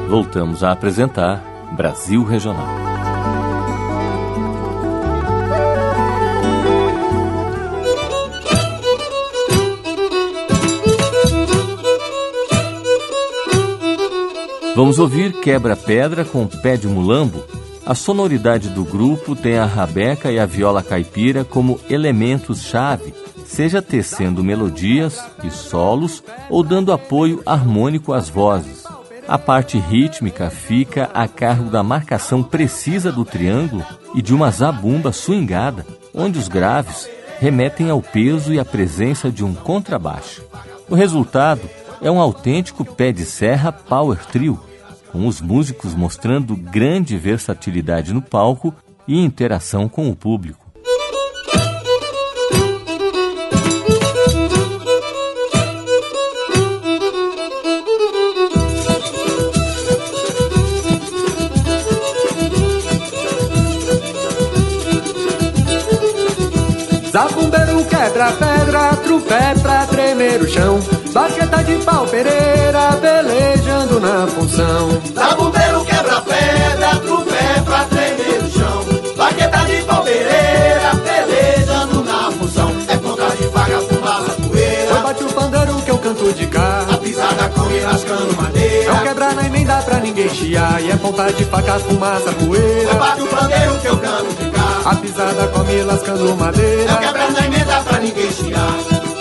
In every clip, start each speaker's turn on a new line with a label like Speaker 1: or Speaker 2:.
Speaker 1: Voltamos a apresentar Brasil Regional. Vamos ouvir Quebra-Pedra com Pé de Mulambo. A sonoridade do grupo tem a rabeca e a viola caipira como elementos-chave, seja tecendo melodias e solos ou dando apoio harmônico às vozes. A parte rítmica fica a cargo da marcação precisa do triângulo e de uma zabumba swingada, onde os graves remetem ao peso e à presença de um contrabaixo. O resultado é um autêntico pé de serra power trio, com os músicos mostrando grande versatilidade no palco e interação com o público.
Speaker 2: Zabumbeiro quebra pedra, trupé pra tremer o chão, baqueta de pau pereira, velejando na função.
Speaker 3: Zabumbeiro quebra pedra, trupé pra tremer o chão, baqueta de pau pereira, velejando na função. É ponta de faca, fumaça, poeira.
Speaker 2: Foi bate o pandeiro que eu canto de cá,
Speaker 3: a pisada come rascando madeira.
Speaker 2: Não quebra na emenda pra ninguém chiar, e é ponta de faca, fumaça, poeira.
Speaker 3: Foi bate o pandeiro que eu canto de cá,
Speaker 2: a pisada come lascando madeira.
Speaker 3: Não quebra na emenda pra ninguém chiar.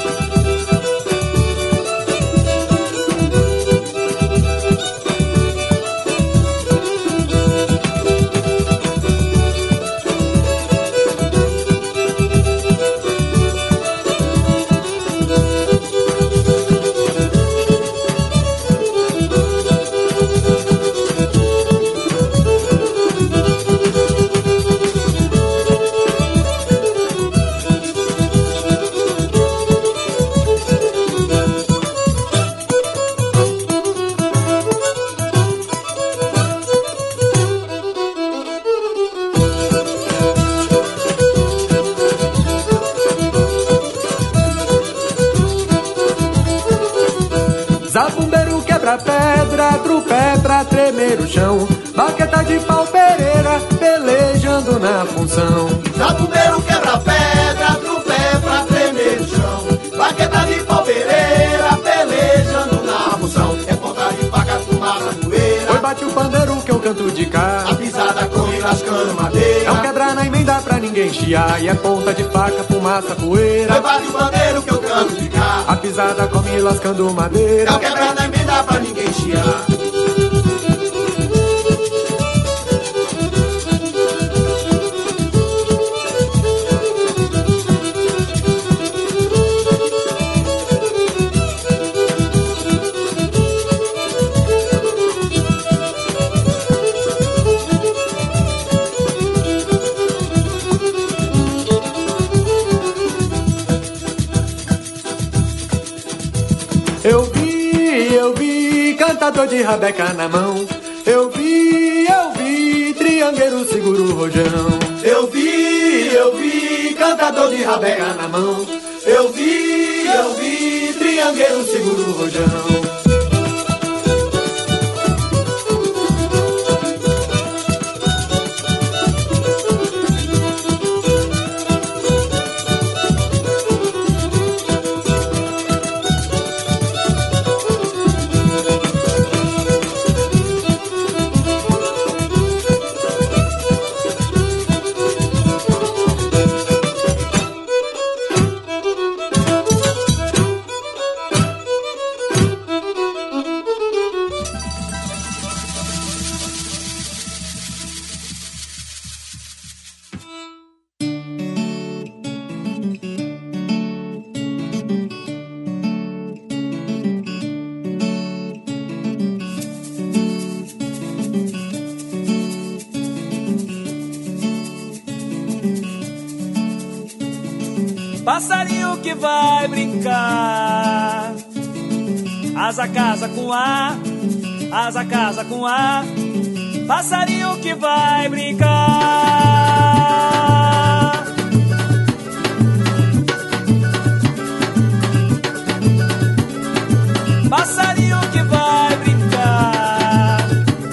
Speaker 2: Zabumbeiro quebra pedra, trupé pra tremer o chão, baqueta de pau pereira, velejando na função.
Speaker 3: Zabumbeiro quebra pedra, trupé pra tremer o chão, baqueta de pau pereira, velejando na função. É ponta de faca, fumaça, poeira.
Speaker 2: Foi bate o pandeiro que eu canto de cá,
Speaker 3: a pisada come lascando madeira.
Speaker 2: Não quebra na emenda pra ninguém chiar, e é ponta de faca, fumaça, poeira.
Speaker 3: Foi bate o pandeiro que eu canto de cá,
Speaker 2: a pisada come lascando madeira.
Speaker 3: não quebra na emenda pra ninguém chiar.
Speaker 2: Eu vi, cantador de rabeca na mão. Eu vi, triangueiro segura o rojão.
Speaker 3: Eu vi, cantador de rabeca na mão. Eu vi, triangueiro segura o rojão.
Speaker 4: Passarinho que vai brincar, asa casa com A, asa casa com A. Passarinho que vai brincar. Passarinho que vai brincar,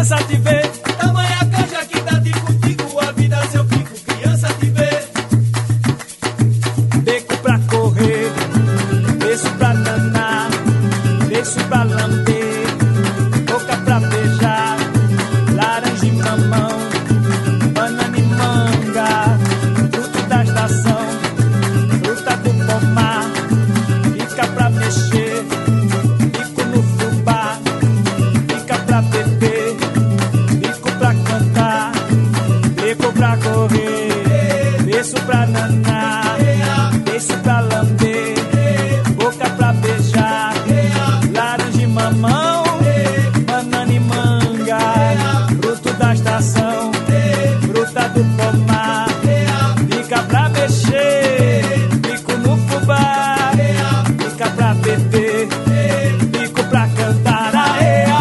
Speaker 4: criança te vê.
Speaker 3: Tamanha canja que dá de contigo, a vida se eu fico, criança te vê.
Speaker 4: Beco pra correr, beijo pra danar, beijo pra lamber, boca pra beijar, laranja e mamão, banana e manga, fruto da estação, fruta do pomar, pica pra mexer, pico no fubá, pica pra beber, pico pra cantar, beco pra correr, beijo pra danar, beijo pra lamber, boca pra beijar, laranja e mamão, banana e manga, fruto da estação, fruta do pomar, pica pra mexer, pico no fubá, pica pra beber, pico pra cantar, aê,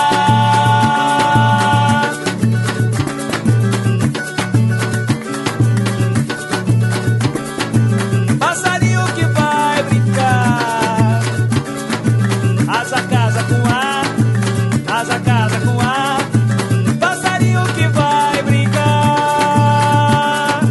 Speaker 4: passarinho que vai brincar, asa casa com ar, asa casa com ar, passarinho que vai brincar,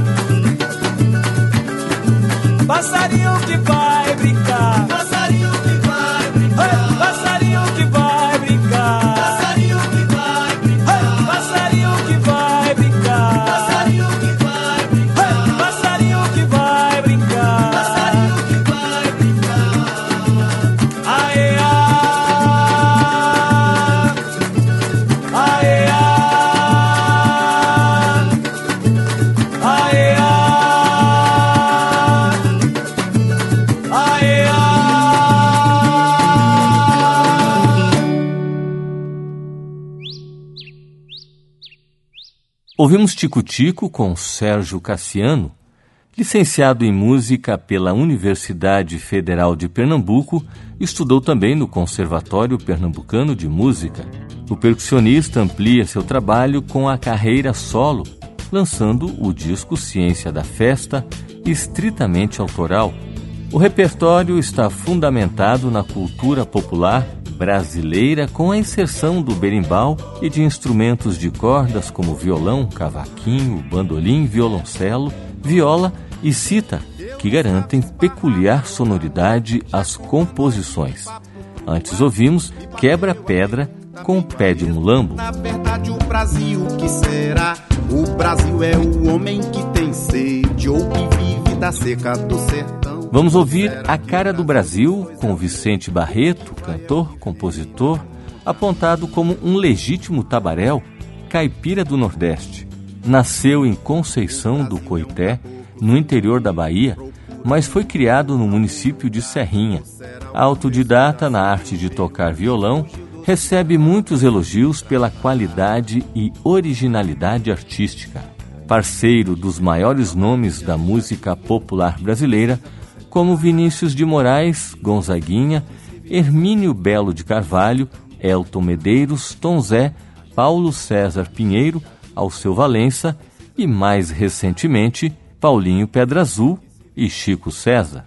Speaker 4: passarinho que vai brincar,
Speaker 3: Passarinho que vai
Speaker 4: Ei,
Speaker 3: brincar,
Speaker 4: passarinho que vai brincar,
Speaker 3: passarinho que vai brincar,
Speaker 4: Ei, passarinho que vai brincar,
Speaker 3: passarinho que vai
Speaker 4: Ei,
Speaker 3: brincar,
Speaker 4: passarinho que vai brincar,
Speaker 3: passarinho que vai brincar.
Speaker 4: aê, aê, aê, aê, aê.
Speaker 1: Ouvimos Tico Tico com Sérgio Cassiano, licenciado em música pela Universidade Federal de Pernambuco, estudou também no Conservatório Pernambucano de Música. O percussionista amplia seu trabalho com a carreira solo, lançando o disco Ciência da Festa, estritamente autoral. O repertório está fundamentado na cultura popular brasileira, com a inserção do berimbau e de instrumentos de cordas como violão, cavaquinho, bandolim, violoncelo, viola e cita, que garantem peculiar sonoridade às composições. Antes ouvimos Quebra-Pedra com Pé de Mulambo.
Speaker 5: Na verdade o Brasil, que será? O Brasil é o homem que tem sede ou que vive da seca do sertão.
Speaker 1: Vamos ouvir A Cara do Brasil com Vicente Barreto, cantor, compositor, apontado como um legítimo tabaréu, caipira do Nordeste. Nasceu em Conceição do Coité, no interior da Bahia, mas foi criado no município de Serrinha. Autodidata na arte de tocar violão, recebe muitos elogios pela qualidade e originalidade artística. Parceiro dos maiores nomes da música popular brasileira, como Vinícius de Moraes, Gonzaguinha, Hermínio Belo de Carvalho, Elton Medeiros, Tom Zé, Paulo César Pinheiro, Alceu Valença e, mais recentemente, Paulinho Pedra Azul e Chico César.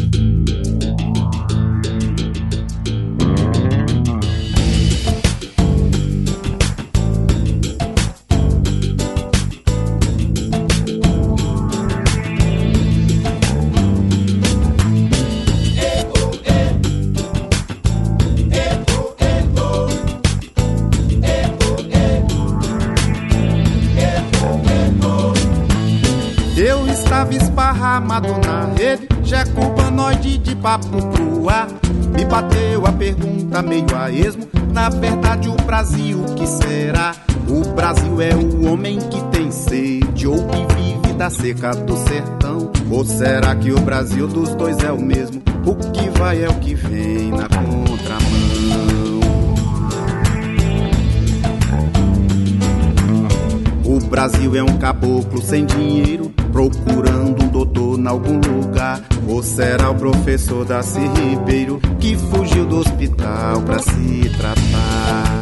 Speaker 5: Eu estava esparramado na rede, já com panoide de papo pro ar. Me bateu a pergunta meio a esmo, na verdade o Brasil, que será? O Brasil é o homem que tem sede ou que vive da seca do sertão. Ou será que o Brasil dos dois é o mesmo? O que vai é o que vem na contramão. O Brasil é um caboclo sem dinheiro, procurando um doutor em algum lugar. Ou será o professor Darcy Ribeiro, que fugiu do hospital pra se tratar?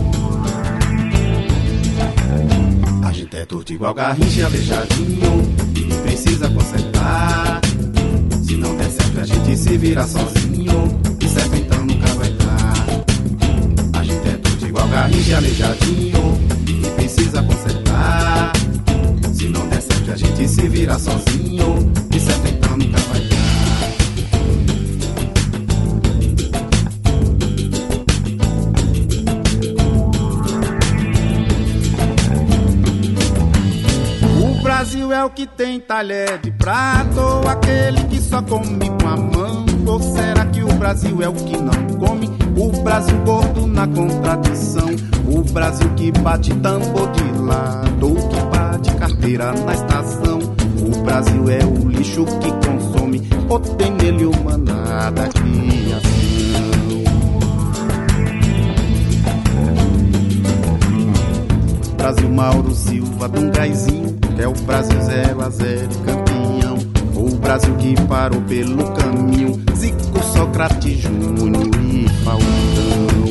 Speaker 5: A gente é torto igual Garrincha, aleijadinho, e precisa consertar. Se não der certo a gente se vira sozinho, e certo então nunca vai dar. A gente é torto igual Garrincha, aleijadinho, sozinho, de certo então nunca vai dar. O Brasil é o que tem talher de prato, ou aquele que só come com a mão? Ou será que o Brasil é o que não come? O Brasil gordo na contradição, o Brasil que bate tambor de lado, ou que bate carteira na estação. O Brasil é o lixo que consome, ou tem nele uma nada criação. Brasil Mauro Silva, Dungaizinho, é o Brasil 0-0 campeão. O Brasil que parou pelo caminho, Zico, Sócrates, Júnior e Faustão.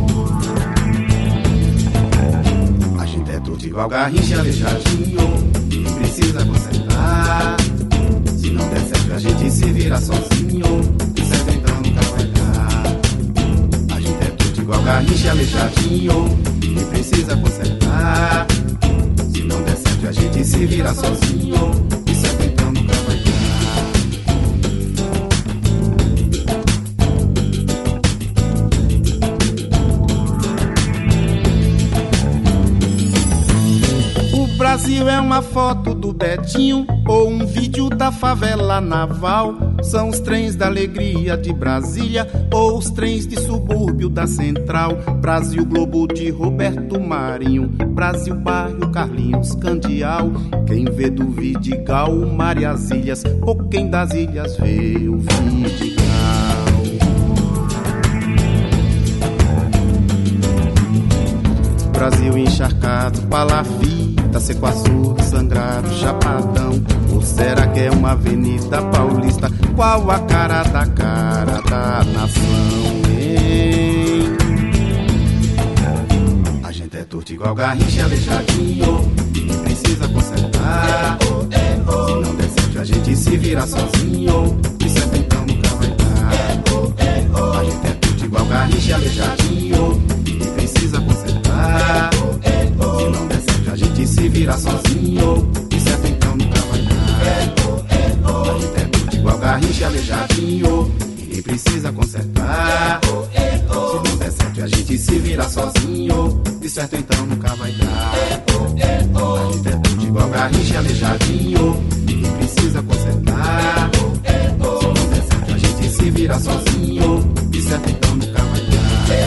Speaker 5: A gente é tudo igual Garrincha, Aleijadinho, e precisa consertar. Se não der certo a gente se vira sozinho, de certo então nunca vai dar. A gente é tudo igual Garrincha, Aleijadinho, e precisa consertar. Se não der certo a gente se vira sozinho, de certo então nunca vai dar. O Brasil é uma foto do Betinho ou um vídeo da favela naval. São os trens da alegria de Brasília ou os trens de subúrbio da Central. Brasil Globo de Roberto Marinho, Brasil Bairro Carlinhos Candial. Quem vê do Vidigal, Marias Ilhas, ou quem das ilhas vê o Vidigal. Brasil encharcado, palafita, seco azul, sangrado, chapadão. Ou será que é uma avenida paulista? Qual a cara da nação, hein? A gente é torto igual Garrincha, Aleijadinho, e precisa consertar. Se não der certo a gente se vira sozinho, de certo então nunca vai dar. A gente é torto igual Garrincha, Aleijadinho, e precisa consertar. Se não der certo a gente se vira sozinho, de certo então nunca vai dar. A gente é tudo igual Garrincha, Aleijadinho, ninguém precisa consertar. Se não der certo a gente se vira sozinho, de certo então nunca vai dar. A gente é tudo igual Garrincha, Aleijadinho, ninguém precisa consertar. Se não der certo a gente se vira sozinho, de certo então nunca vai dar.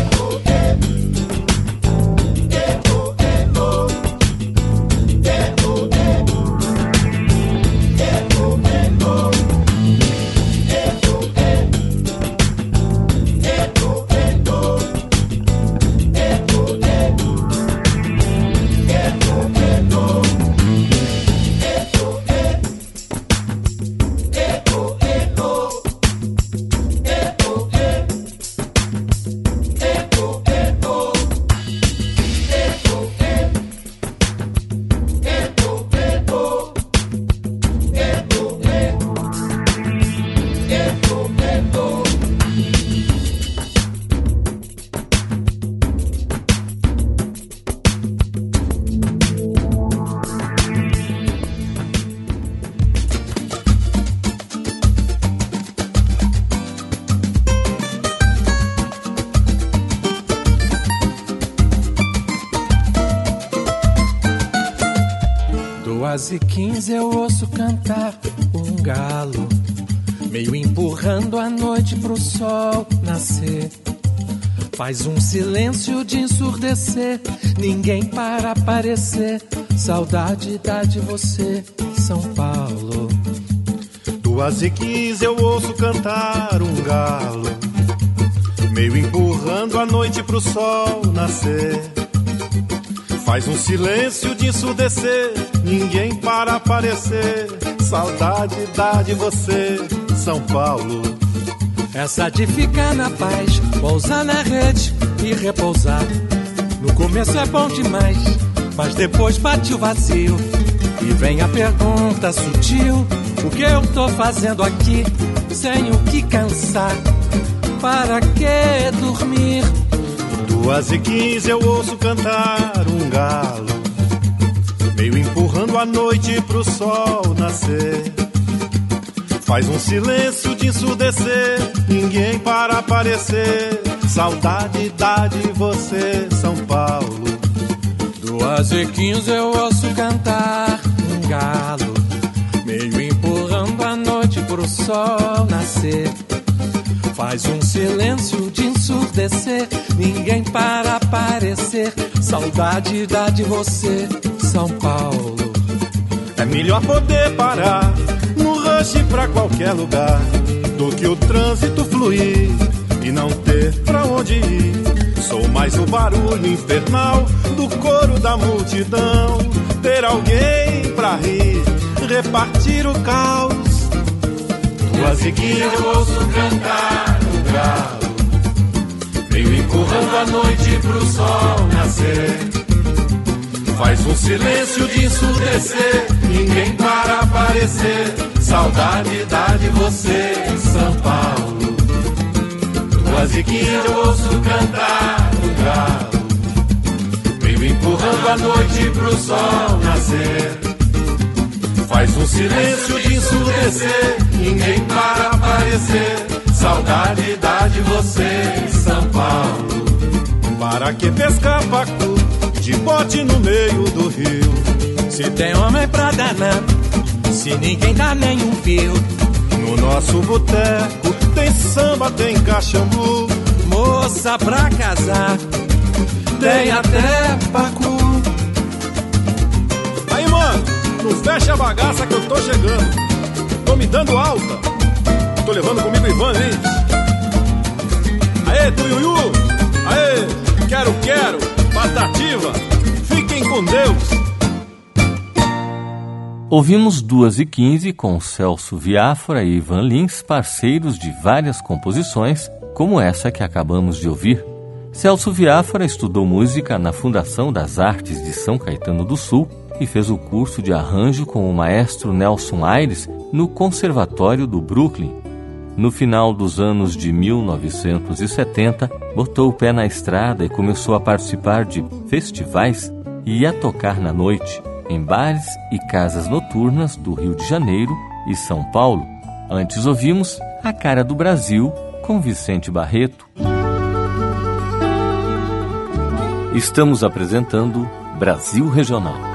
Speaker 6: Quase 15 eu ouço cantar um galo, meio empurrando a noite pro sol nascer. Faz um silêncio de ensurdecer, ninguém para aparecer. Saudade dá de você, São Paulo.
Speaker 7: 2h15 eu ouço cantar um galo, meio empurrando a noite pro sol nascer. Faz um silêncio de ensurdecer, ninguém para aparecer. Saudade dá de você, São Paulo.
Speaker 6: Essa de ficar na paz, pousar na rede e repousar. No começo é bom demais, mas depois bate o vazio. E vem a pergunta sutil: o que eu tô fazendo aqui, sem o que cansar? Para que dormir?
Speaker 7: 2h15 eu ouço cantar um galo, meio empurrando a noite pro sol nascer. Faz um silêncio de ensurdecer, ninguém para aparecer. Saudade dá de você, São Paulo.
Speaker 6: 2h15 eu ouço cantar um galo, meio empurrando a noite pro sol nascer. Faz um silêncio de ensurdecer, ninguém para aparecer. Saudade dá de você, São Paulo.
Speaker 7: É melhor poder parar no rush pra qualquer lugar do que o trânsito fluir e não ter pra onde ir. Sou mais o barulho infernal do coro da multidão. Ter alguém pra rir, repartir o caos. 2h15 eu ouço cantar o galo, meio empurrando a noite pro sol nascer. Faz um silêncio de ensurdecer, ninguém para aparecer. Saudade dá de você, São Paulo. 2h15 eu ouço cantar o galo, meio empurrando a noite pro sol nascer. Faz um silêncio de ensurdecer, ninguém para aparecer. Saudade dá de você, São Paulo. Para que pescar pacu de bote no meio do rio?
Speaker 6: Se tem homem pra danar, se ninguém dá nenhum fio.
Speaker 7: No nosso boteco tem samba, tem cachambu.
Speaker 6: Moça pra casar, tem até pacu.
Speaker 7: Aí, mano, não fecha a bagaça que eu tô chegando. Tô me dando alta. Tô levando comigo o Ivan Lins. Aê, Tuiuiu! Aê, quero, Patativa. Fiquem com Deus.
Speaker 1: Ouvimos 2h15 com Celso Viáfora e Ivan Lins, parceiros de várias composições, como essa que acabamos de ouvir. Celso Viáfora estudou música na Fundação das Artes de São Caetano do Sul e fez o curso de arranjo com o maestro Nelson Aires no Conservatório do Brooklyn. No final dos anos de 1970, botou o pé na estrada e começou a participar de festivais e a tocar na noite, em bares e casas noturnas do Rio de Janeiro e São Paulo. Antes ouvimos A Cara do Brasil, com Vicente Barreto. Estamos apresentando Brasil Regional.